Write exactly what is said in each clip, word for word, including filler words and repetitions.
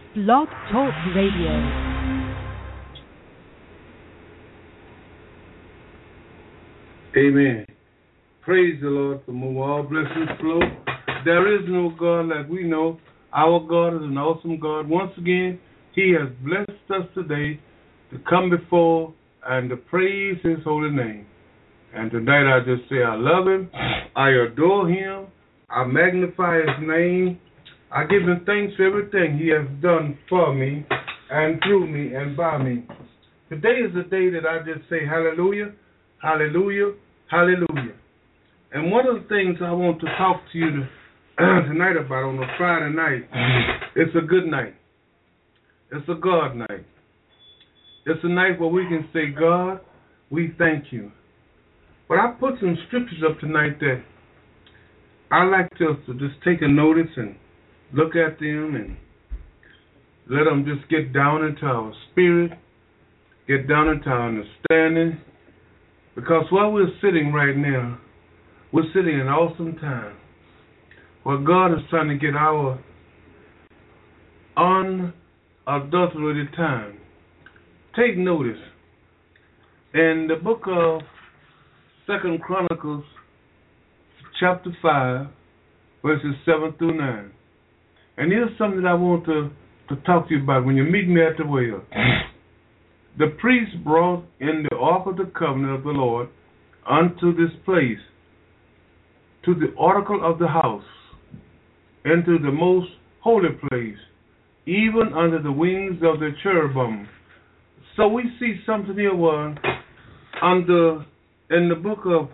Blog Talk Radio. Amen. Praise the Lord for whom all blessings flow. There is no God like we know. Our God is an awesome God. Once again, He has blessed us today to come before and to praise His holy name. And tonight I just say I love Him, I adore Him, I magnify His name, I give Him thanks for everything He has done for me and through me and by me. Today is the day that I just say hallelujah, hallelujah, hallelujah. And one of the things I want to talk to you to, tonight about on a Friday night, it's a good night. It's a God night. It's a night where we can say, God, we thank you. But I put some scriptures up tonight that I like us to just take a notice and look at them and let them just get down into our spirit, get down into our understanding. Because while we're sitting right now, we're sitting in an awesome time where God is trying to get our unadulterated time. Take notice. In the book of Second Chronicles, chapter five, verses seven through nine. And here's something I want to, to talk to you about when you meet me at the well. The priest brought in the ark of the covenant of the Lord unto this place, to the oracle of the house, into the most holy place, even under the wings of the cherubim. So we see something here where under in the book of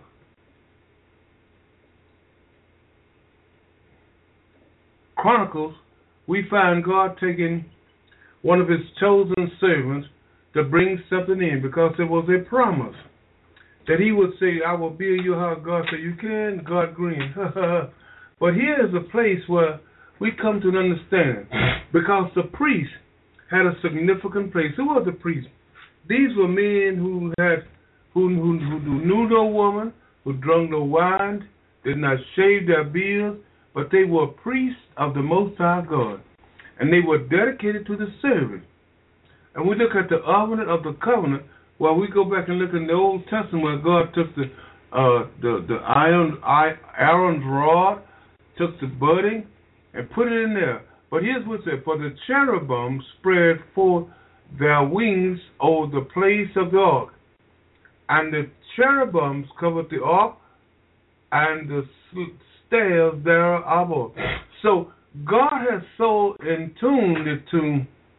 Chronicles, we find God taking one of His chosen servants to bring something in, because there was a promise that He would say, I will build you a house. God said, you can? God grinned. But here is a place where we come to an understanding, because the priest had a significant place. Who was the priest? These were men who had who, who, who knew no woman, who drank no wine, did not shave their beards, but they were priests of the Most High God, and they were dedicated to the service. And we look at the covenant of the covenant. Well, we go back and look in the Old Testament where God took the uh, the the iron Aaron's rod, took the budding, and put it in there. But here's what it said: for the cherubim spread forth their wings over the place of the ark, and the cherubims covered the ark, and the stairs thereof. So God has so in tuned it to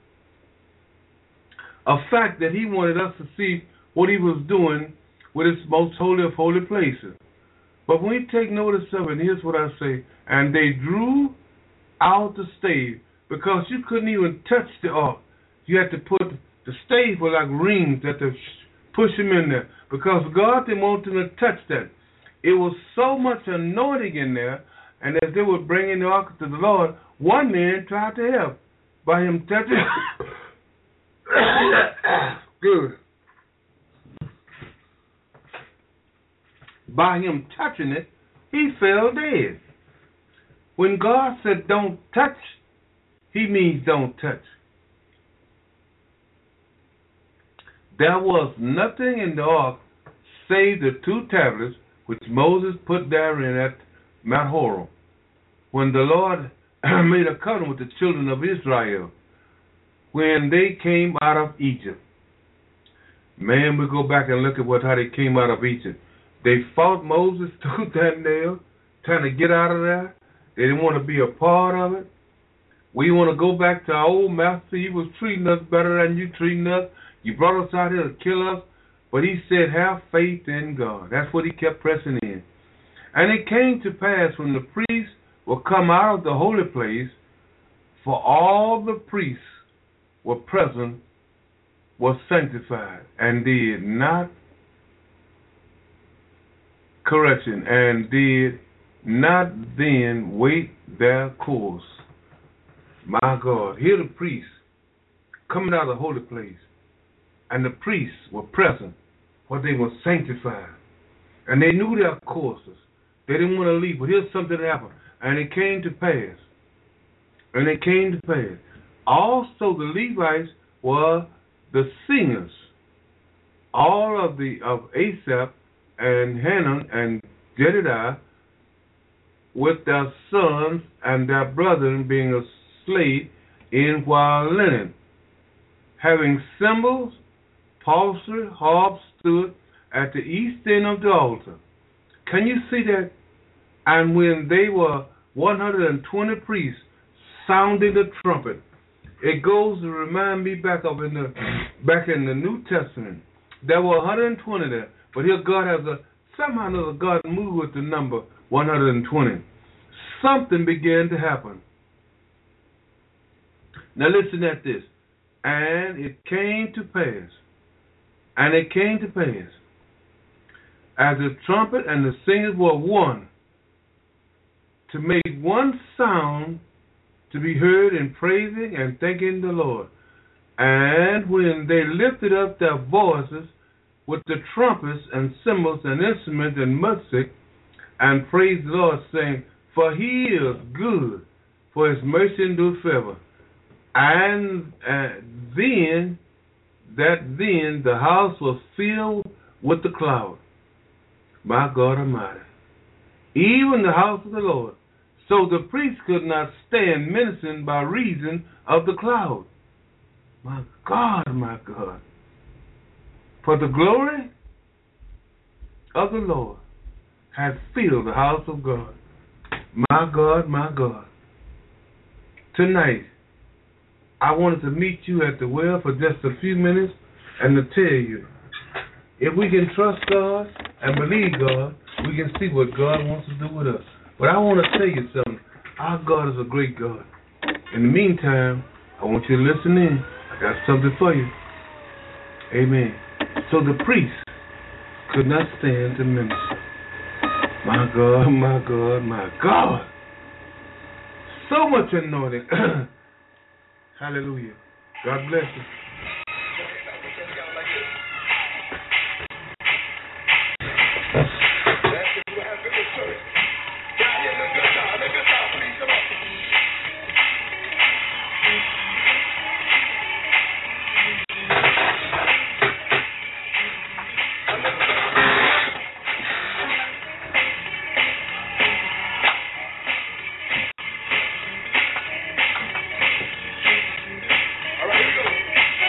a fact that He wanted us to see what He was doing with His most holy of holy places. But when we take notice of it, here's what I say: and they drew out the stave, because you couldn't even touch the ark. You had to put the stave were like rings that to push Him in there, because God didn't want them to touch that. It was so much anointing in there, and as they were bringing the ark to the Lord, one man tried to help by him touching Good. By him touching it, he fell dead. When God said don't touch, He means don't touch. There was nothing in the ark save the two tablets which Moses put therein at Mount Horeb, when the Lord made a covenant with the children of Israel when they came out of Egypt. Man, we go back and look at what how they came out of Egypt. They fought Moses tooth and nail, trying to get out of there. They didn't want to be a part of it. We want to go back to our old master. He was treating us better than you treating us. You brought us out here to kill us. But He said, have faith in God. That's what He kept pressing in. And it came to pass when the priests will come out of the holy place, for all the priests were present, was sanctified, and did not correction, and did not then wait their course. My God, here the priests coming out of the holy place, and the priests were present, for they were sanctified, and they knew their courses. They didn't want to leave, but here's something that happened. And it came to pass, and it came to pass, Also the Levites were the singers. All of the of Asaph and Hanan and Jedidiah with their sons and their brethren being asleep in while linen, having cymbals, psaltery, harps stood at the east end of the altar. Can you see that? And when they were one hundred twenty priests sounding the trumpet, it goes to remind me back up in the back in the New Testament. There were one hundred twenty there, but here God has a somehow or another God moved with the number one hundred twenty. Something began to happen. Now listen at this. And it came to pass, and it came to pass, as the trumpet and the singers were one, to make one sound to be heard in praising and thanking the Lord. And when they lifted up their voices with the trumpets and cymbals and instruments and music, and praised the Lord, saying, For he is good, for his mercy endureth forever. And uh, then, that then the house was filled with the cloud. My God Almighty. Even the house of the Lord. So the priest could not stand ministering by reason of the cloud. My God, my God. For the glory of the Lord has filled the house of God. My God, my God. Tonight, I wanted to meet you at the well for just a few minutes and to tell you, if we can trust God and believe God, we can see what God wants to do with us. But I want to tell you something. Our God is a great God. In the meantime, I want you to listen in. I got something for you. Amen. So the priest could not stand to minister. My God, my God, my God. So much anointing. Hallelujah. God bless you. All right, here we go.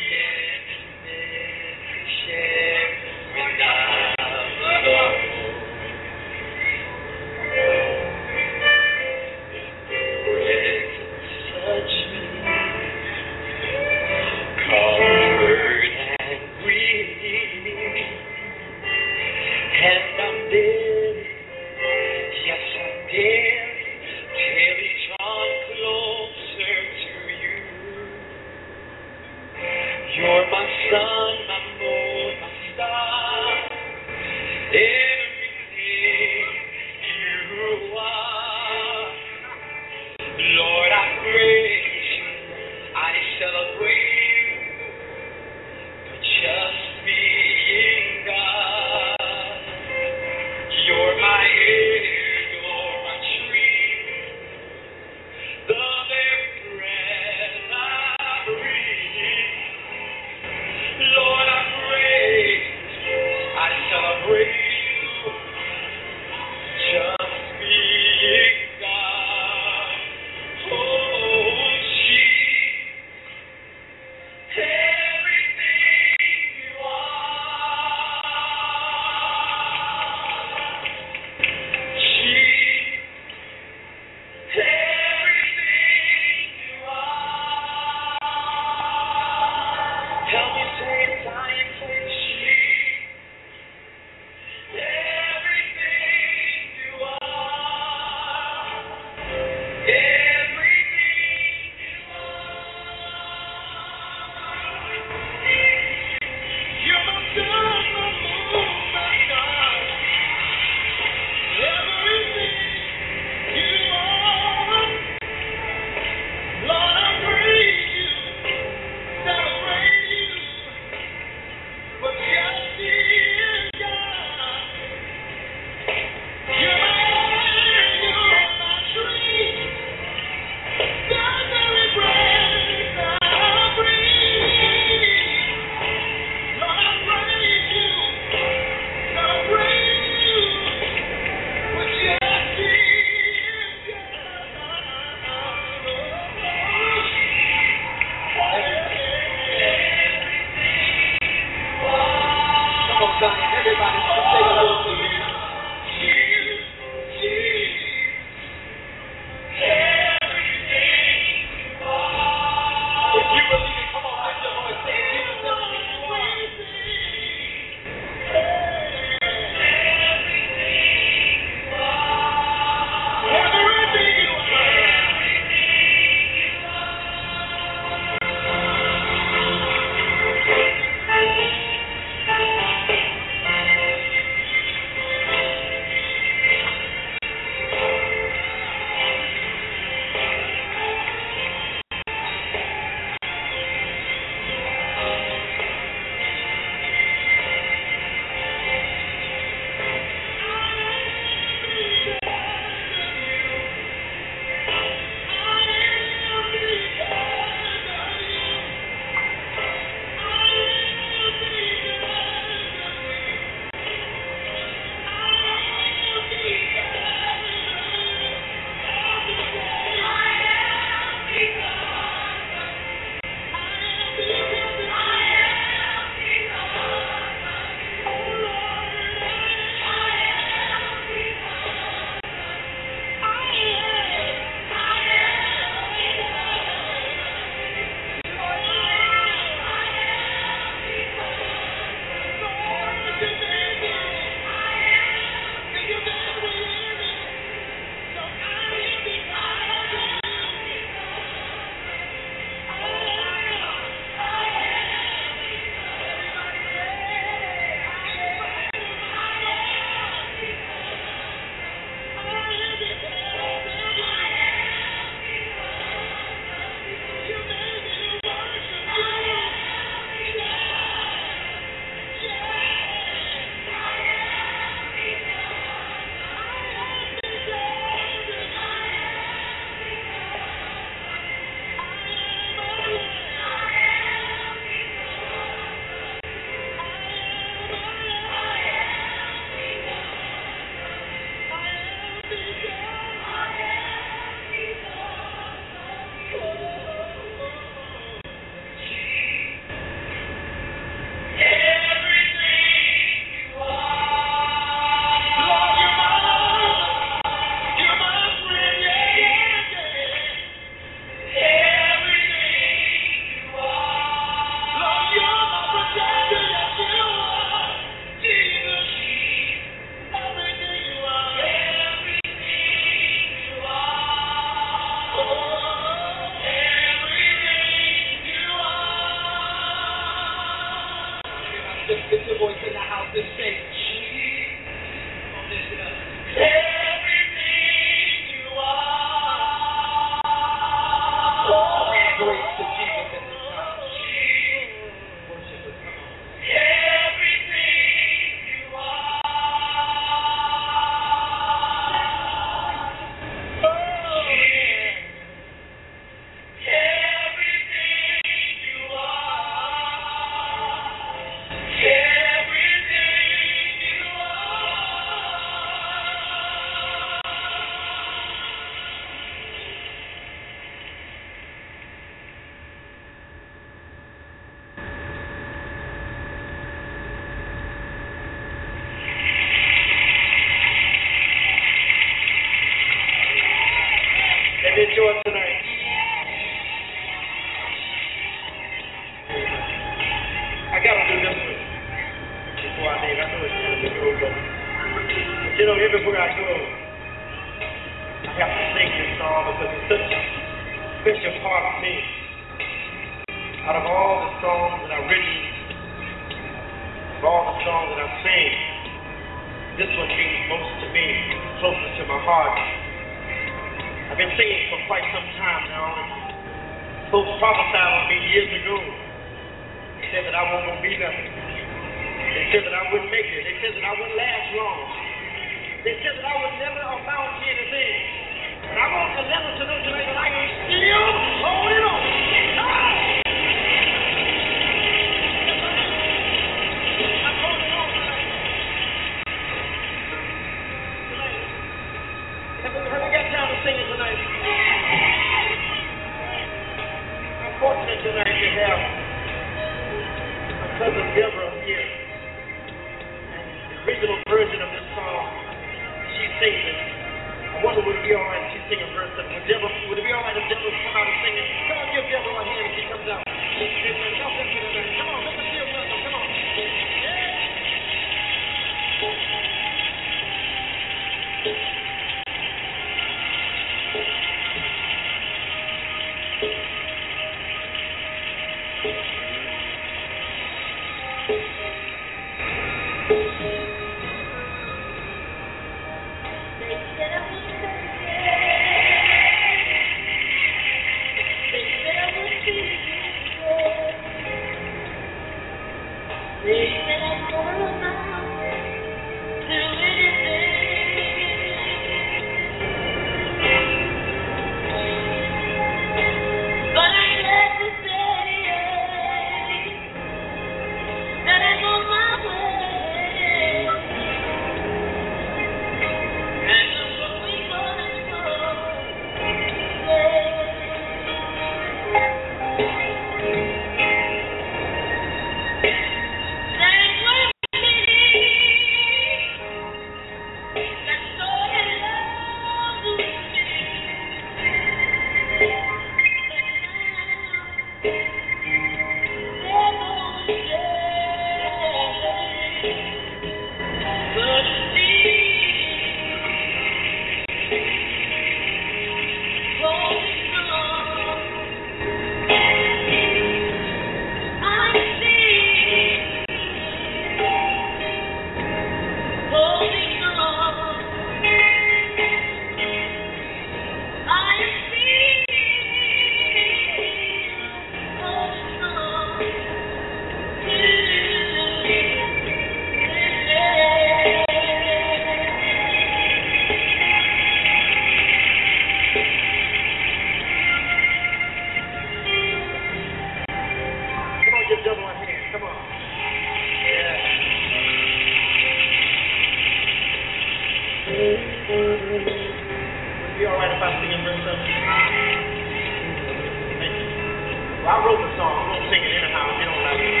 Be all right if I sing a verse of it? Thank you. Well, I wrote the song. I'm going to sing it anyhow if you don't like it.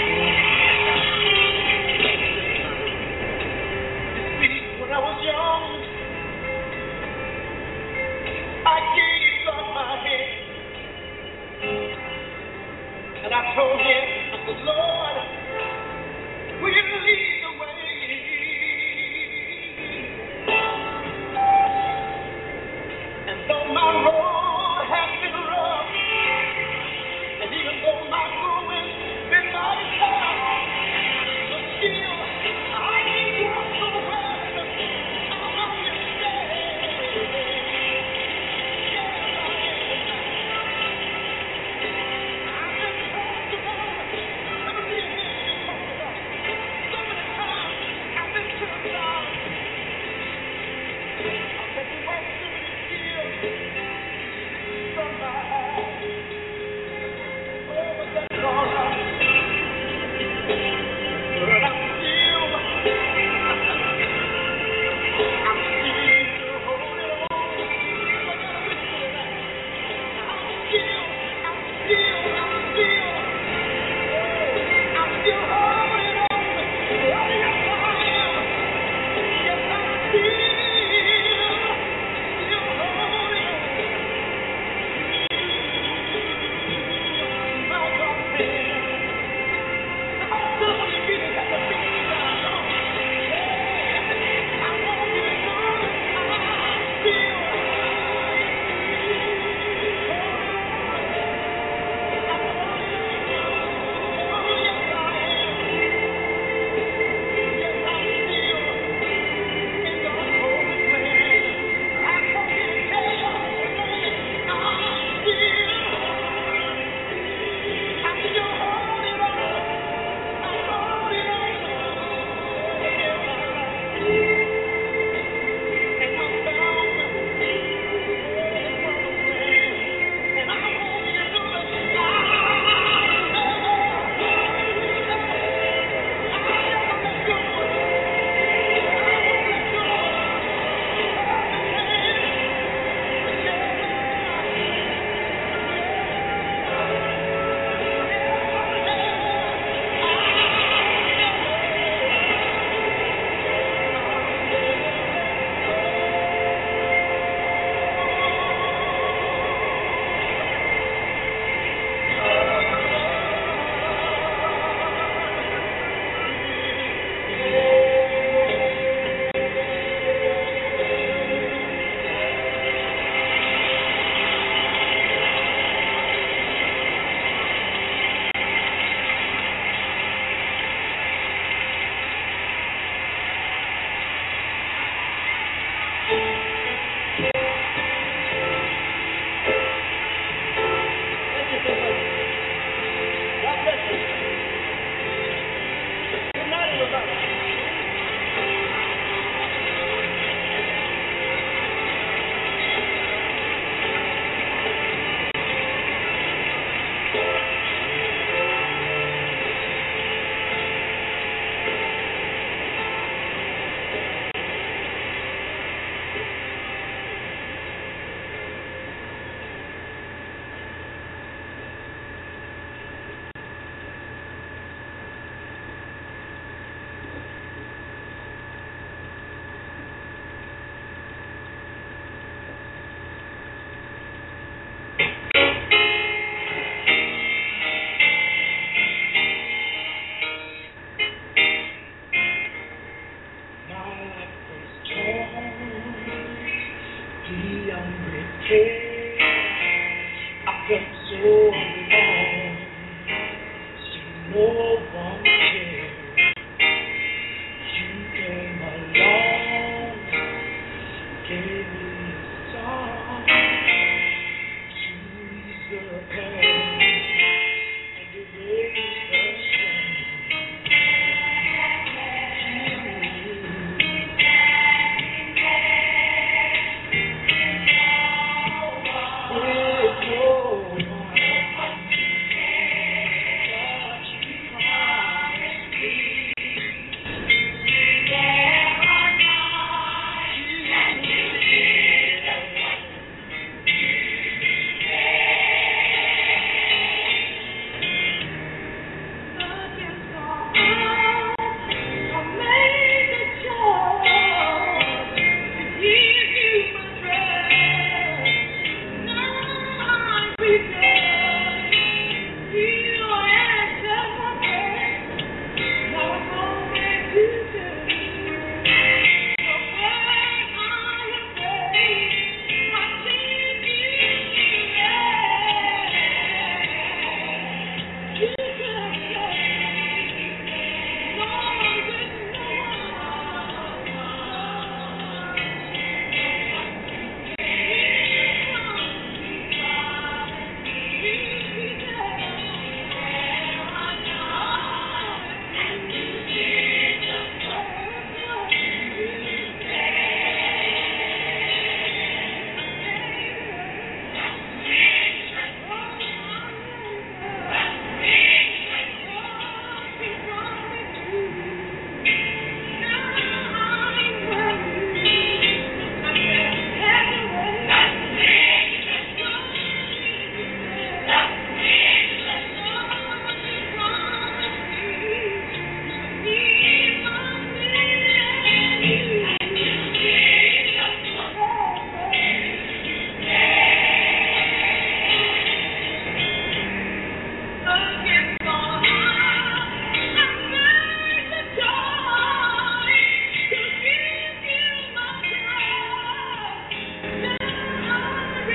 You see, when I was young, I gave God my head. And I told him, I said, Lord, will you lead the way? And though my road has been rough, and even though my going's been mighty tough, but still I ain't got so well. I'm on your stand.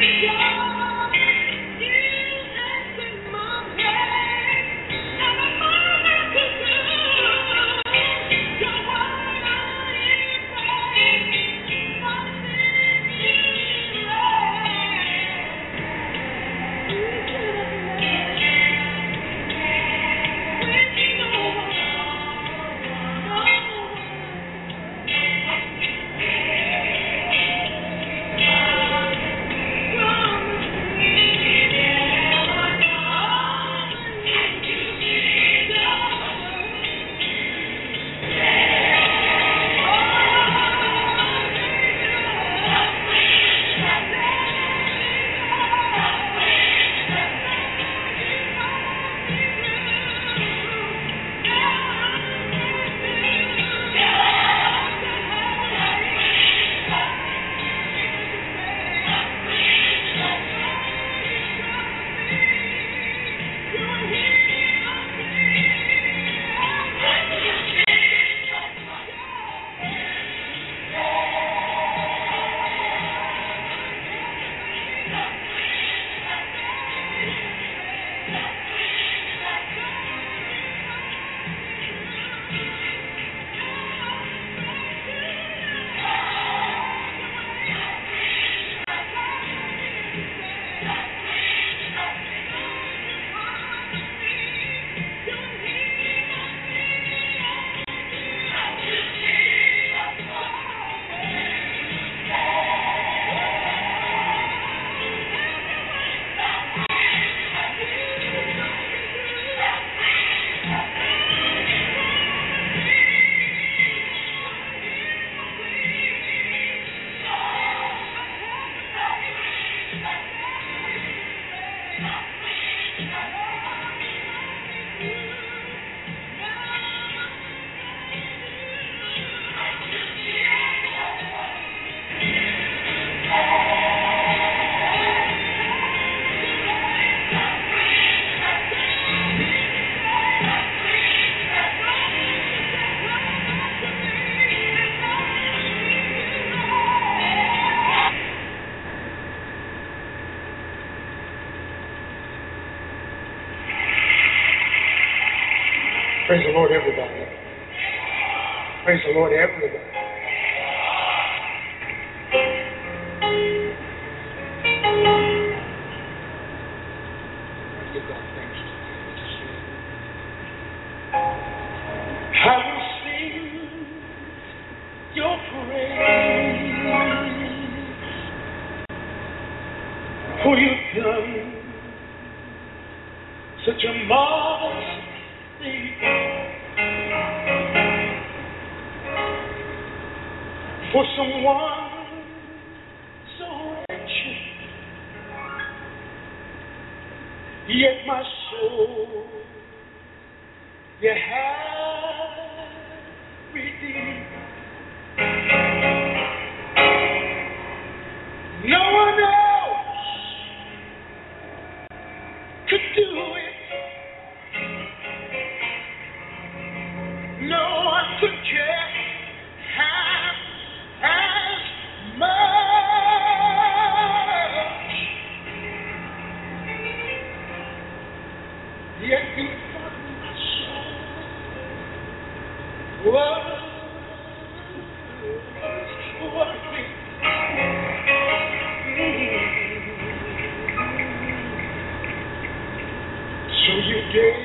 Praise the Lord, everybody. Praise the Lord, everybody. Give God thanks tonight. I will sing your praise, for you've done such a marvelous thing. For someone so wretched, yet my soul you have redeemed. No one else could do it. No one could care half as much. Yet you thought my soul was worth it. So you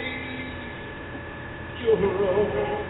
gave your all.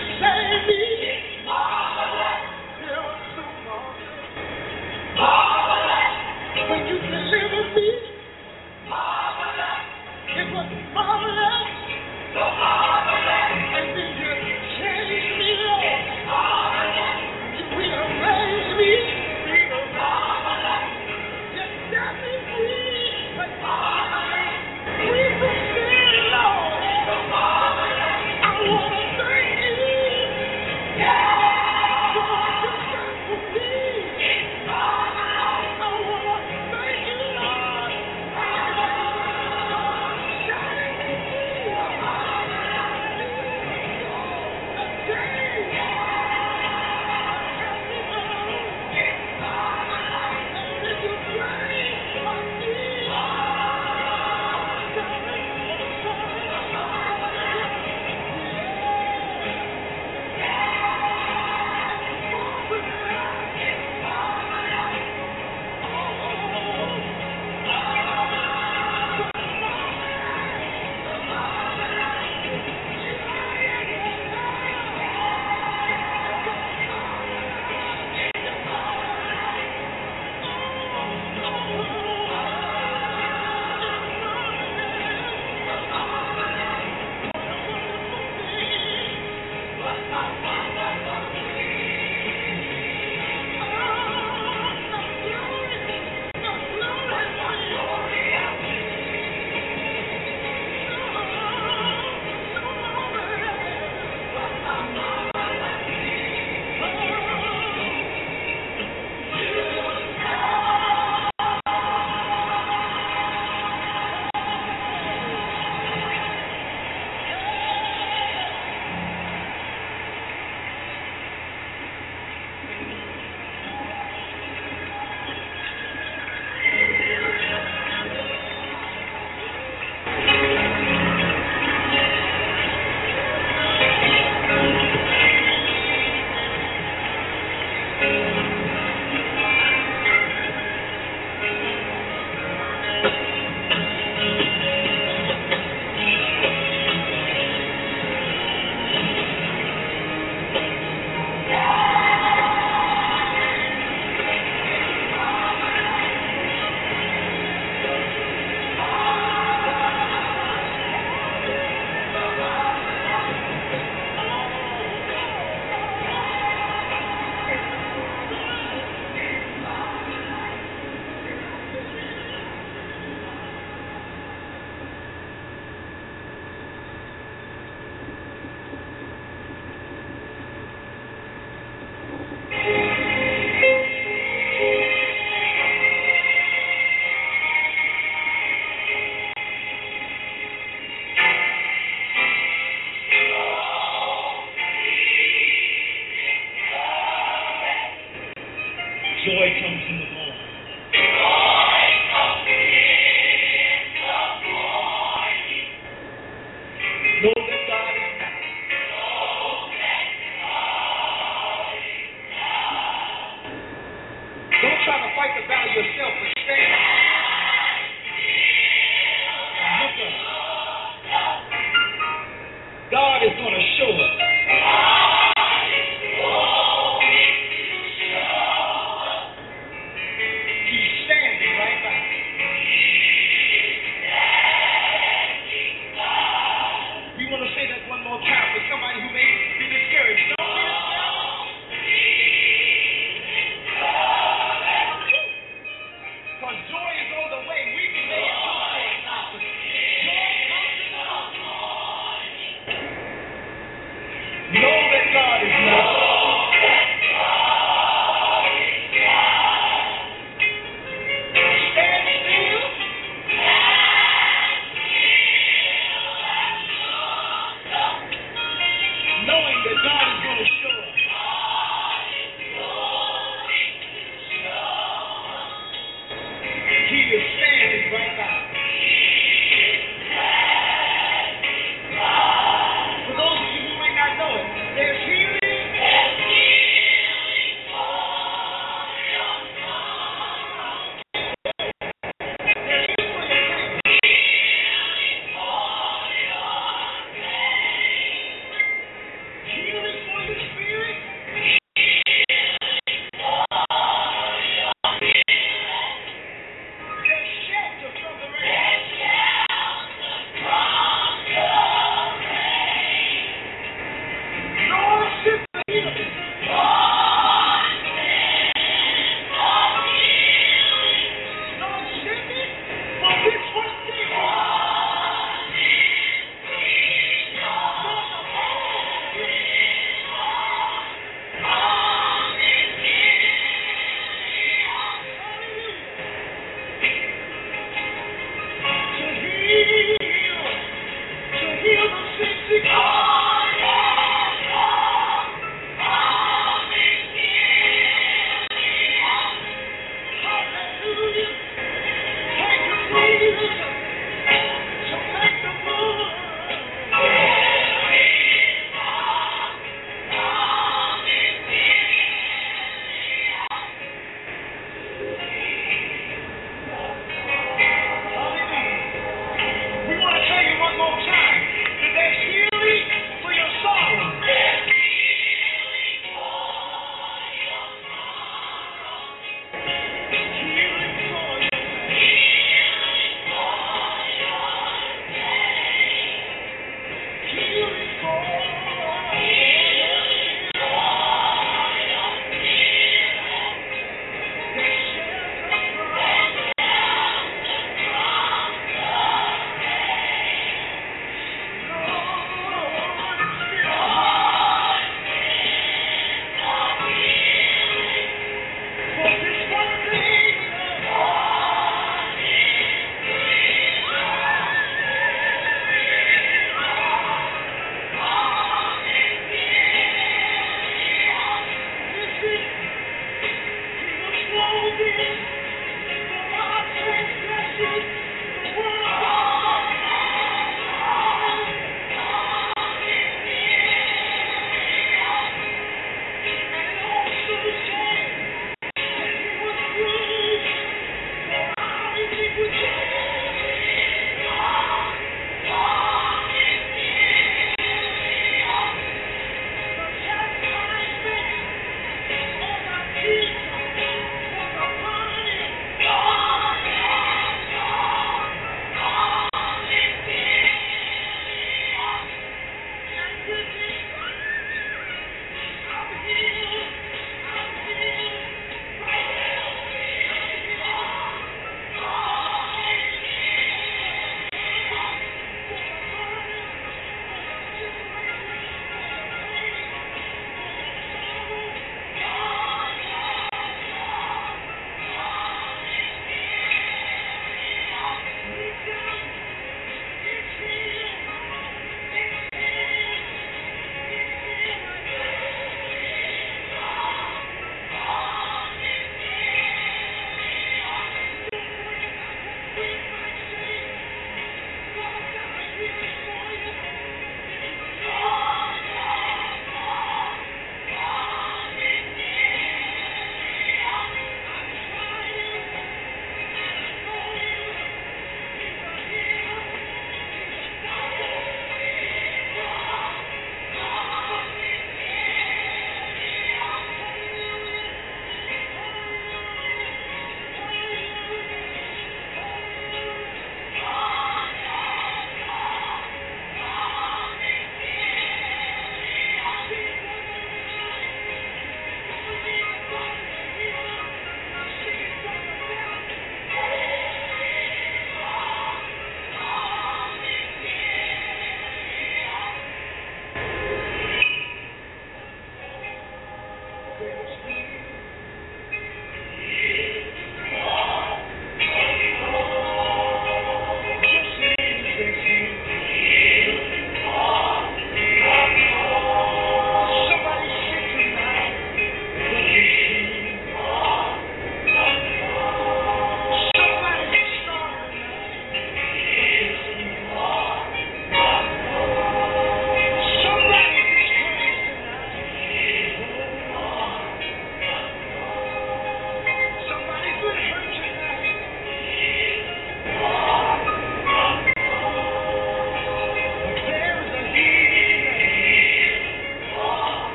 saved me. It was so marvelous. When you delivered me, it was marvelous. And then you changed me, Lord. You rearranged me. You set me free. Free from sin, Lord. I want to thank you for what you've done for me. I want to thank you, Lord. Shining me free. Joy comes in the morning. Know that God is now. Don't try to fight the battle yourself.